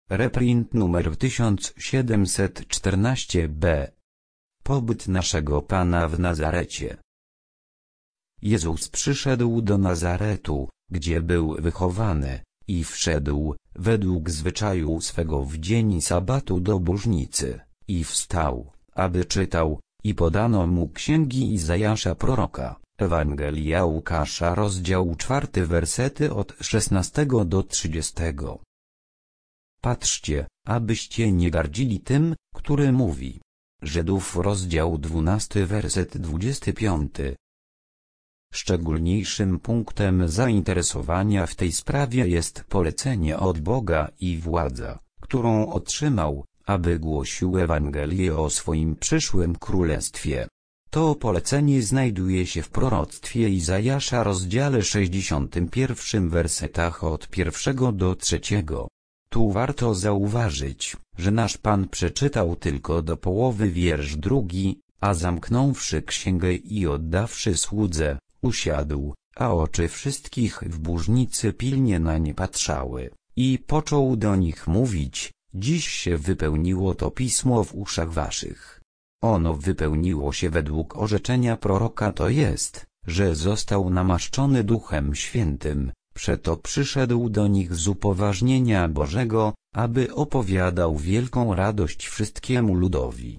Reprint numer 1714b. Pobyt naszego Pana w Nazarecie. Jezus przyszedł do Nazaretu, gdzie był wychowany, i wszedł, według zwyczaju swego w dzień sabatu do bożnicy, i wstał, aby czytał, i podano mu księgi Izajasza proroka. Ewangelia Łukasza, rozdział 4, wersety od 16 do 30. Patrzcie, abyście nie gardzili tym, który mówi. Żydów, rozdział 12, werset 25. Szczególniejszym punktem zainteresowania w tej sprawie jest polecenie od Boga i władza, którą otrzymał, aby głosił Ewangelię o swoim przyszłym królestwie. To polecenie znajduje się w proroctwie Izajasza, rozdziale 61, wersetach od 1 do 3. Tu warto zauważyć, że nasz Pan przeczytał tylko do połowy wiersz 2, a zamknąwszy księgę i oddawszy słudze, usiadł, a oczy wszystkich w bożnicy pilnie na nie patrzały, i począł do nich mówić: dziś się wypełniło to pismo w uszach waszych. Ono wypełniło się według orzeczenia proroka, to jest, że został namaszczony Duchem Świętym, przeto przyszedł do nich z upoważnienia Bożego, aby opowiadał wielką radość wszystkiemu ludowi.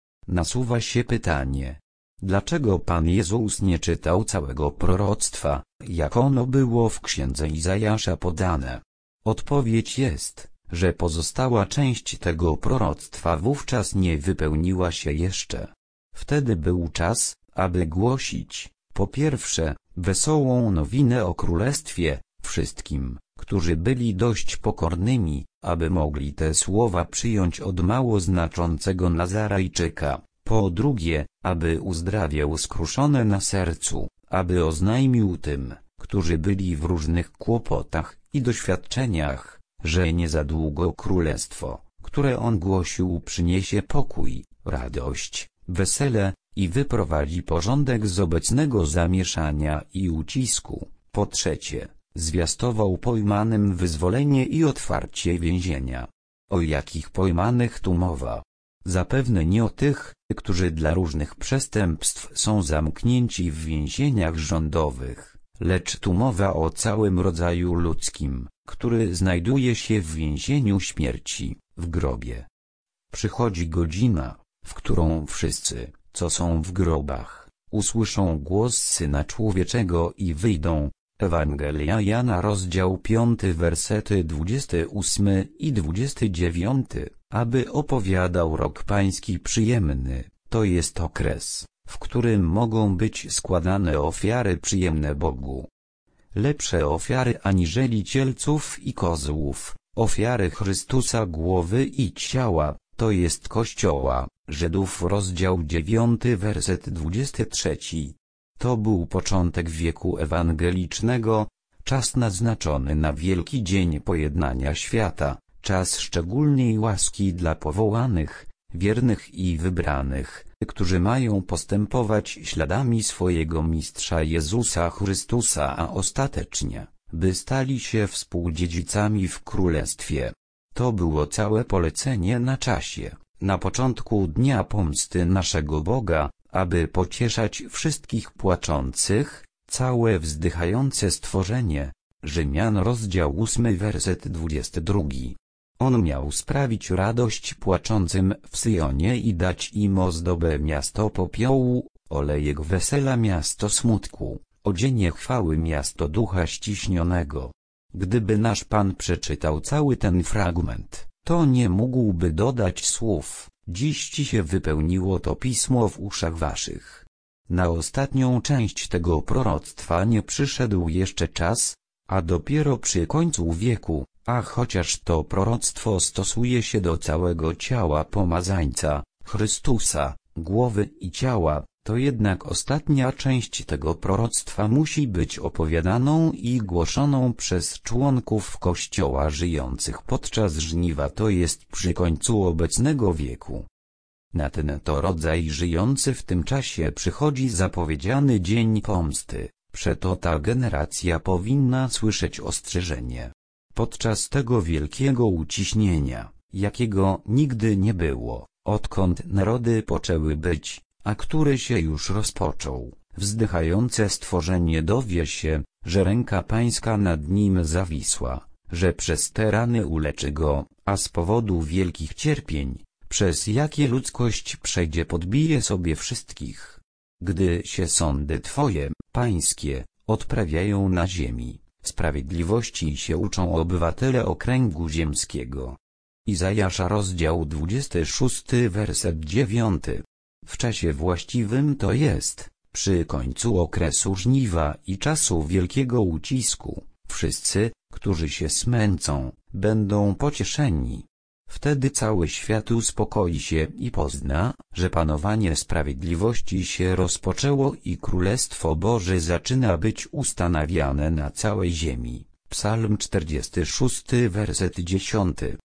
Nasuwa się pytanie: dlaczego Pan Jezus nie czytał całego proroctwa, jak ono było w księdze Izajasza podane? Odpowiedź jest, że pozostała część tego proroctwa wówczas nie wypełniła się jeszcze. Wtedy był czas, aby głosić, po pierwsze, wesołą nowinę o królestwie, wszystkim, którzy byli dość pokornymi, aby mogli te słowa przyjąć od mało znaczącego Nazarejczyka, po drugie, aby uzdrawiał skruszone na sercu, aby oznajmił tym, którzy byli w różnych kłopotach i doświadczeniach, że niezadługo królestwo, które on głosił, przyniesie pokój, radość, wesele i wyprowadzi porządek z obecnego zamieszania i ucisku. Po trzecie, zwiastował pojmanym wyzwolenie i otwarcie więzienia. O jakich pojmanych tu mowa? Zapewne nie o tych, którzy dla różnych przestępstw są zamknięci w więzieniach rządowych, lecz tu mowa o całym rodzaju ludzkim, który znajduje się w więzieniu śmierci, w grobie. Przychodzi godzina, w którą wszyscy, co są w grobach, usłyszą głos Syna Człowieczego i wyjdą. Ewangelia Jana, rozdział 5, wersety 28 i 29, aby opowiadał rok pański przyjemny, to jest okres, w którym mogą być składane ofiary przyjemne Bogu. Lepsze ofiary aniżeli cielców i kozłów, ofiary Chrystusa głowy i ciała, to jest Kościoła. Żydów, rozdział 9, werset 23. To był początek wieku ewangelicznego, czas naznaczony na wielki dzień pojednania świata, czas szczególnej łaski dla powołanych, wiernych i wybranych, którzy mają postępować śladami swojego Mistrza Jezusa Chrystusa, a ostatecznie, by stali się współdziedzicami w Królestwie. To było całe polecenie na czasie, na początku dnia pomsty naszego Boga, aby pocieszać wszystkich płaczących, całe wzdychające stworzenie. Rzymian, rozdział 8, werset 22. On miał sprawić radość płaczącym w Syjonie i dać im ozdobę miasto popiołu, olejek wesela miasto smutku, odzienie chwały miasto ducha ściśnionego. Gdyby nasz Pan przeczytał cały ten fragment, to nie mógłby dodać słów: dziś ci się wypełniło to pismo w uszach waszych. Na ostatnią część tego proroctwa nie przyszedł jeszcze czas, a dopiero przy końcu wieku, a chociaż to proroctwo stosuje się do całego ciała pomazańca, Chrystusa, głowy i ciała, to jednak ostatnia część tego proroctwa musi być opowiadaną i głoszoną przez członków Kościoła żyjących podczas żniwa, to jest przy końcu obecnego wieku. Na ten to rodzaj żyjący w tym czasie przychodzi zapowiedziany dzień pomsty, przeto ta generacja powinna słyszeć ostrzeżenie. Podczas tego wielkiego uciśnienia, jakiego nigdy nie było, odkąd narody poczęły być, a który się już rozpoczął, wzdychające stworzenie dowie się, że ręka Pańska nad nim zawisła, że przez te rany uleczy go, a z powodu wielkich cierpień, przez jakie ludzkość przejdzie, podbije sobie wszystkich. Gdy się sądy Twoje, Pańskie, odprawiają na ziemi, sprawiedliwości się uczą obywatele okręgu ziemskiego. Izajasza rozdział 26 werset 9. W czasie właściwym, to jest, przy końcu okresu żniwa i czasu wielkiego ucisku, wszyscy, którzy się smęcą, będą pocieszeni. Wtedy cały świat uspokoi się i pozna, że panowanie sprawiedliwości się rozpoczęło i Królestwo Boże zaczyna być ustanawiane na całej ziemi. Psalm 46 werset 10.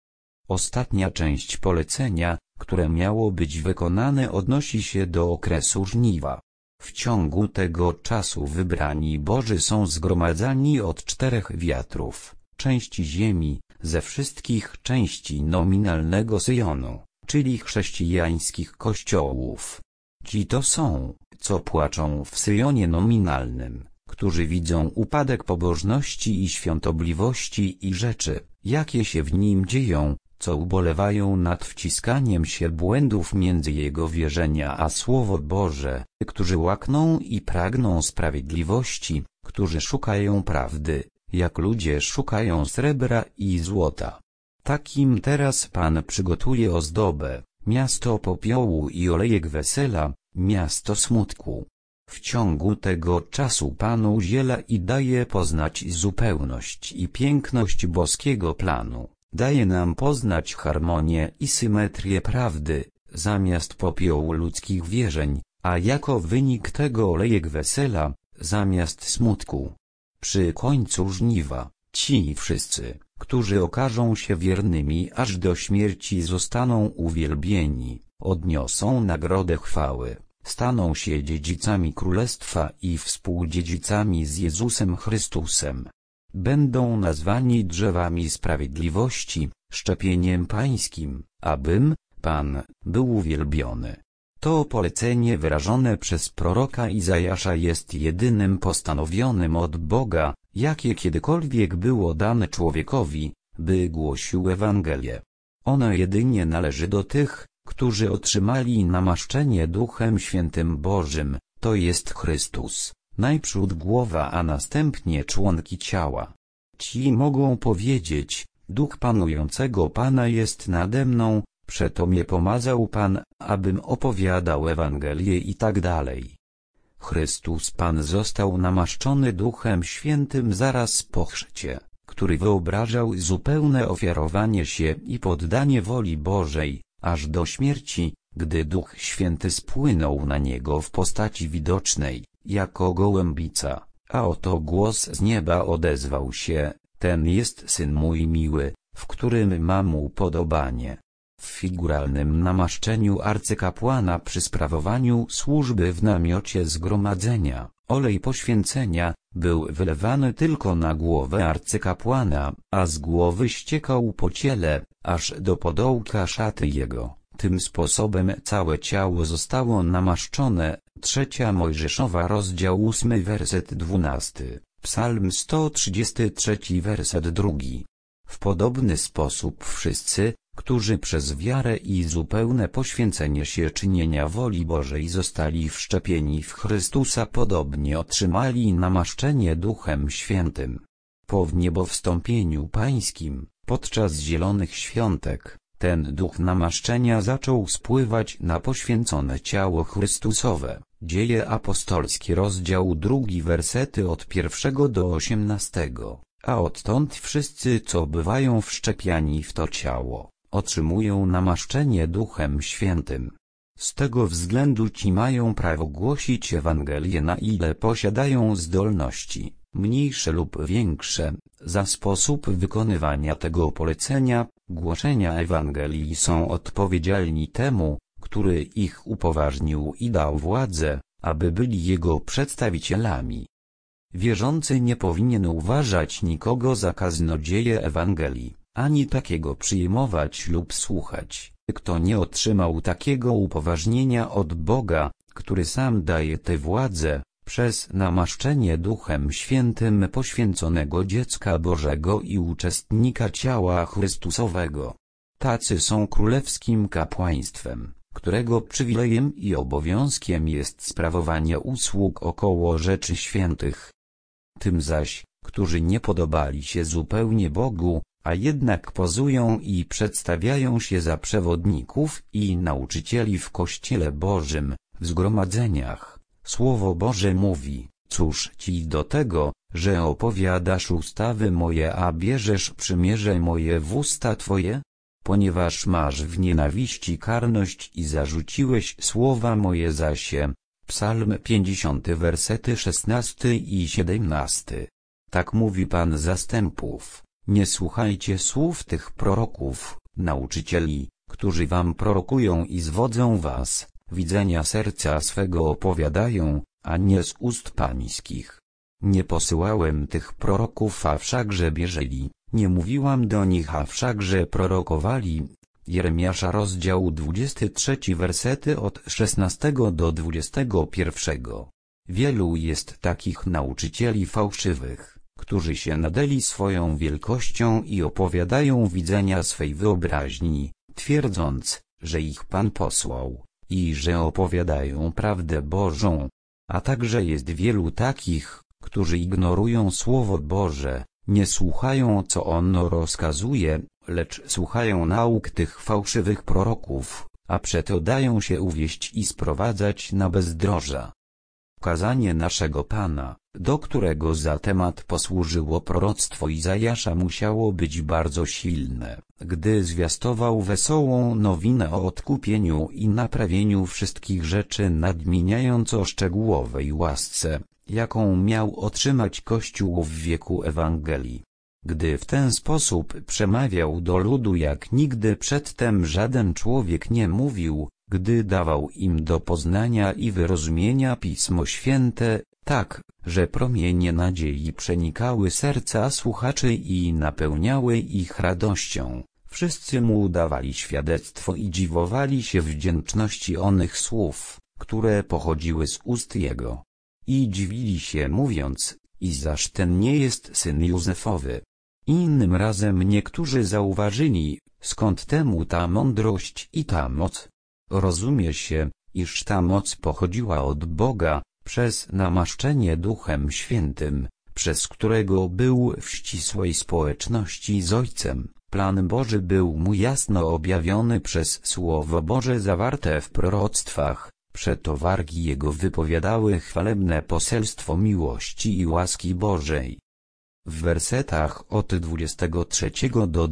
Ostatnia część polecenia, które miało być wykonane, odnosi się do okresu żniwa. W ciągu tego czasu wybrani Boży są zgromadzani od 4 wiatrów, części ziemi, ze wszystkich części nominalnego Syjonu, czyli chrześcijańskich kościołów. Ci to są, co płaczą w Syjonie nominalnym, którzy widzą upadek pobożności i świątobliwości i rzeczy, jakie się w nim dzieją, co ubolewają nad wciskaniem się błędów między jego wierzenia a Słowo Boże, którzy łakną i pragną sprawiedliwości, którzy szukają prawdy, jak ludzie szukają srebra i złota. Takim teraz Pan przygotuje ozdobę, miasto popiołu i olejek wesela, miasto smutku. W ciągu tego czasu Pan udziela i daje poznać zupełność i piękność boskiego planu. Daje nam poznać harmonię i symetrię prawdy, zamiast popiołu ludzkich wierzeń, a jako wynik tego olejek wesela, zamiast smutku. Przy końcu żniwa, ci wszyscy, którzy okażą się wiernymi aż do śmierci, zostaną uwielbieni, odniosą nagrodę chwały, staną się dziedzicami Królestwa i współdziedzicami z Jezusem Chrystusem. Będą nazwani drzewami sprawiedliwości, szczepieniem Pańskim, abym, Pan, był uwielbiony. To polecenie wyrażone przez proroka Izajasza jest jedynym postanowionym od Boga, jakie kiedykolwiek było dane człowiekowi, by głosił Ewangelię. Ono jedynie należy do tych, którzy otrzymali namaszczenie Duchem Świętym Bożym, to jest Chrystus, najprzód głowa, a następnie członki ciała. Ci mogą powiedzieć: Duch panującego Pana jest nade mną, przeto mnie pomazał Pan, abym opowiadał Ewangelię i tak dalej. Chrystus Pan został namaszczony Duchem Świętym zaraz po chrzcie, który wyobrażał zupełne ofiarowanie się i poddanie woli Bożej, aż do śmierci, gdy Duch Święty spłynął na niego w postaci widocznej, jako gołębica, a oto głos z nieba odezwał się: ten jest Syn mój miły, w którym mam upodobanie. W figuralnym namaszczeniu arcykapłana przy sprawowaniu służby w namiocie zgromadzenia, olej poświęcenia był wylewany tylko na głowę arcykapłana, a z głowy ściekał po ciele, aż do podołka szaty jego. Tym sposobem całe ciało zostało namaszczone. 3 Mojżeszowa rozdział 8 werset 12, Psalm 133 werset 2. W podobny sposób wszyscy, którzy przez wiarę i zupełne poświęcenie się czynienia woli Bożej zostali wszczepieni w Chrystusa, podobnie otrzymali namaszczenie Duchem Świętym. Po wniebowstąpieniu Pańskim, podczas zielonych świątek, ten duch namaszczenia zaczął spływać na poświęcone ciało Chrystusowe. Dzieje apostolskie rozdział 2 wersety od 1 do 18. A odtąd wszyscy, co bywają wszczepiani w to ciało, otrzymują namaszczenie Duchem Świętym. Z tego względu ci mają prawo głosić Ewangelię, na ile posiadają zdolności, mniejsze lub większe. Za sposób wykonywania tego polecenia, głoszenia Ewangelii, są odpowiedzialni temu, który ich upoważnił i dał władzę, aby byli Jego przedstawicielami. Wierzący nie powinien uważać nikogo za kaznodzieję Ewangelii, ani takiego przyjmować lub słuchać, kto nie otrzymał takiego upoważnienia od Boga, który sam daje tę władzę, przez namaszczenie Duchem Świętym poświęconego dziecka Bożego i uczestnika ciała Chrystusowego. Tacy są królewskim kapłaństwem, którego przywilejem i obowiązkiem jest sprawowanie usług około rzeczy świętych. Tym zaś, którzy nie podobali się zupełnie Bogu, a jednak pozują i przedstawiają się za przewodników i nauczycieli w Kościele Bożym, w zgromadzeniach, Słowo Boże mówi: cóż ci do tego, że opowiadasz ustawy moje, a bierzesz przymierze moje w usta twoje? Ponieważ masz w nienawiści karność i zarzuciłeś słowa moje zasie. Psalm 50, wersety 16 i 17. Tak mówi Pan zastępów: nie słuchajcie słów tych proroków, nauczycieli, którzy wam prorokują i zwodzą was, widzenia serca swego opowiadają, a nie z ust pańskich. Nie posyłałem tych proroków, a wszakże bieżeli, nie mówiłam do nich, a wszakże prorokowali. Jeremiasza, rozdział 23, wersety od 16 do 21. Wielu jest takich nauczycieli fałszywych, którzy się nadęli swoją wielkością i opowiadają widzenia swej wyobraźni, twierdząc, że ich Pan posłał, i że opowiadają prawdę Bożą. A także jest wielu takich, którzy ignorują Słowo Boże, nie słuchają, co ono rozkazuje, lecz słuchają nauk tych fałszywych proroków, a przeto dają się uwieść i sprowadzać na bezdroża. Kazanie naszego Pana, do którego za temat posłużyło proroctwo Izajasza, musiało być bardzo silne, gdy zwiastował wesołą nowinę o odkupieniu i naprawieniu wszystkich rzeczy, nadmieniając o szczegółowej łasce, jaką miał otrzymać Kościół w wieku Ewangelii. Gdy w ten sposób przemawiał do ludu, jak nigdy przedtem żaden człowiek nie mówił, gdy dawał im do poznania i wyrozumienia Pismo Święte, tak, że promienie nadziei przenikały serca słuchaczy i napełniały ich radością. Wszyscy mu dawali świadectwo i dziwowali się wdzięczności onych słów, które pochodziły z ust jego. I dziwili się, mówiąc: izaż ten nie jest syn Józefowy. Innym razem niektórzy zauważyli, skąd temu ta mądrość i ta moc. Rozumie się, iż ta moc pochodziła od Boga, przez namaszczenie Duchem Świętym, przez którego był w ścisłej społeczności z Ojcem. Plan Boży był mu jasno objawiony przez Słowo Boże zawarte w proroctwach, przeto wargi jego wypowiadały chwalebne poselstwo miłości i łaski Bożej. W wersetach od 23 do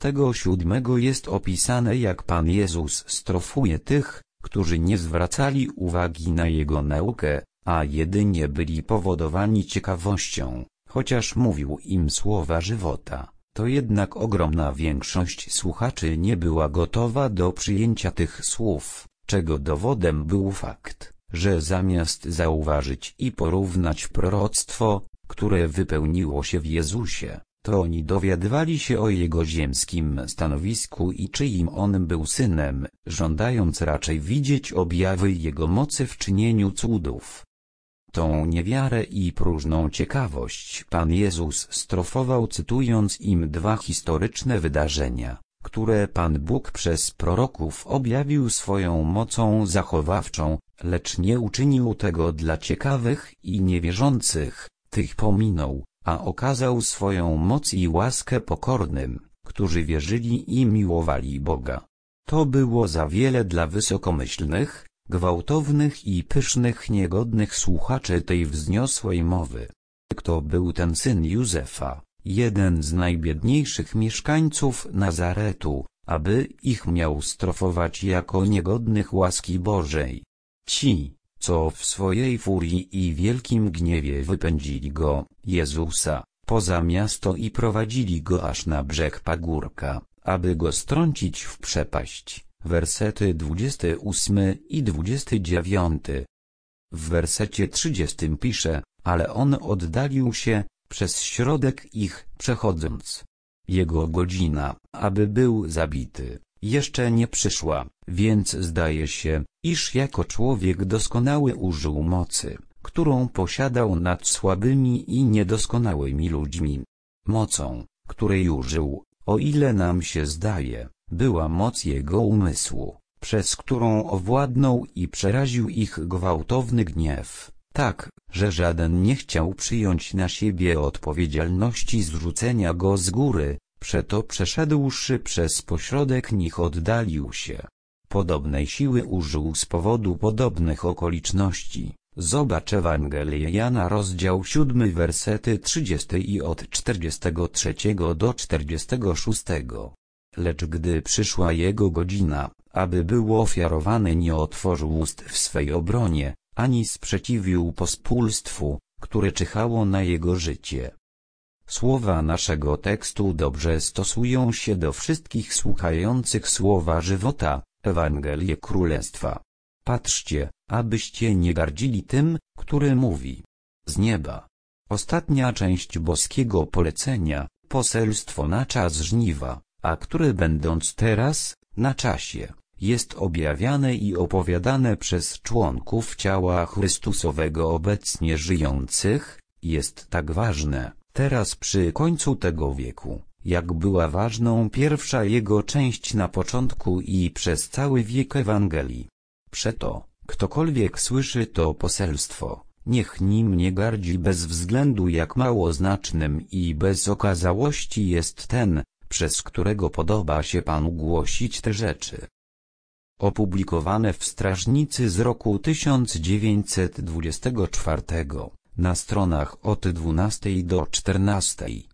27 jest opisane, jak Pan Jezus strofuje tych, którzy nie zwracali uwagi na Jego naukę, a jedynie byli powodowani ciekawością, chociaż mówił im słowa żywota. To jednak ogromna większość słuchaczy nie była gotowa do przyjęcia tych słów, czego dowodem był fakt, że zamiast zauważyć i porównać proroctwo, które wypełniło się w Jezusie, to oni dowiadywali się o Jego ziemskim stanowisku i czyim On był synem, żądając raczej widzieć objawy Jego mocy w czynieniu cudów. Tą niewiarę i próżną ciekawość Pan Jezus strofował, cytując im dwa historyczne wydarzenia, które Pan Bóg przez proroków objawił swoją mocą zachowawczą, lecz nie uczynił tego dla ciekawych i niewierzących, tych pominął, a okazał swoją moc i łaskę pokornym, którzy wierzyli i miłowali Boga. To było za wiele dla wysokomyślnych, gwałtownych i pysznych, niegodnych słuchaczy tej wzniosłej mowy. Kto był ten syn Józefa, jeden z najbiedniejszych mieszkańców Nazaretu, aby ich miał strofować jako niegodnych łaski Bożej? Ci, co w swojej furii i wielkim gniewie wypędzili go, Jezusa, poza miasto i prowadzili go aż na brzeg pagórka, aby go strącić w przepaść. Wersety 28 i 29. W wersecie 30 pisze: ale on oddalił się, przez środek ich przechodząc. Jego godzina, aby był zabity, jeszcze nie przyszła, więc zdaje się, iż jako człowiek doskonały użył mocy, którą posiadał nad słabymi i niedoskonałymi ludźmi. Mocą, której użył, o ile nam się zdaje, była moc jego umysłu, przez którą owładnął i przeraził ich gwałtowny gniew, tak, że żaden nie chciał przyjąć na siebie odpowiedzialności zrzucenia go z góry, przeto przeszedłszy przez pośrodek nich oddalił się. Podobnej siły użył z powodu podobnych okoliczności. Zobacz Ewangelię Jana rozdział 7 wersety 30 i od 43 do 46. Lecz gdy przyszła jego godzina, aby był ofiarowany, nie otworzył ust w swej obronie, ani sprzeciwił pospólstwu, które czyhało na jego życie. Słowa naszego tekstu dobrze stosują się do wszystkich słuchających słowa żywota, Ewangelię Królestwa. Patrzcie, abyście nie gardzili tym, który mówi z nieba. Ostatnia część boskiego polecenia, poselstwo na czas żniwa, a które będąc teraz, na czasie, jest objawiane i opowiadane przez członków ciała Chrystusowego obecnie żyjących, jest tak ważne, teraz przy końcu tego wieku, jak była ważną pierwsza jego część na początku i przez cały wiek Ewangelii. Przeto, ktokolwiek słyszy to poselstwo, niech nim nie gardzi bez względu jak małoznacznym i bez okazałości jest ten, przez którego podoba się Panu głosić te rzeczy. Opublikowane w Strażnicy z roku 1924, na stronach od 12 do 14.